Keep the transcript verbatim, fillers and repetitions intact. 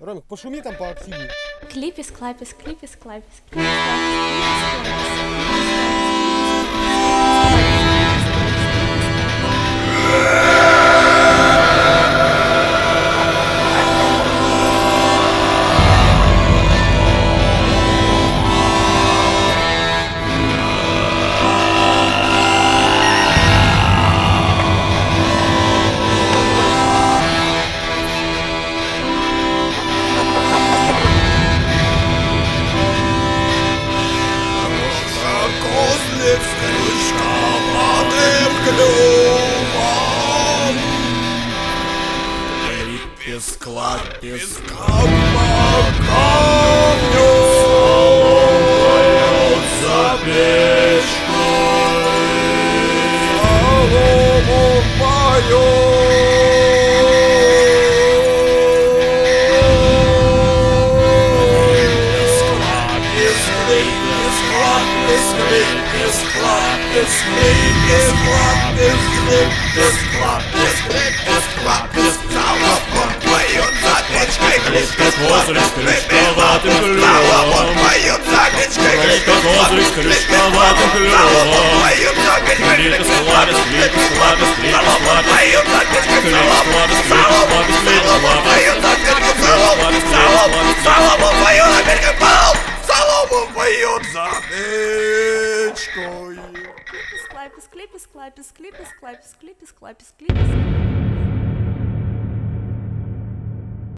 Ромик, пошуми там поактивнее. Клипис, клапис, клипис, клапис, клипис, клапис, Козлик с крючкованным клювом, клипис, клапис, как по камню, поют за печкой, солому поют. Clap, this clap, this clap, this clap, this clap, this clap, this залопом поют за печкой. Клипис, козырь с крючковатым клювом, поют за печкой. Клипис, козырь с крючковатым клювом, поют за печкой. клипис, клапис, клипис, клапис, клипис, клапис, поют за печкой. клипис, клапис, клипис, клапис, клипис, клапис, поют за печкой. Солому поют за печкой. Солому поют за печкой. клипис, клапис, клипис, клапис, клипис, клапис, клипис, клапис, клипис.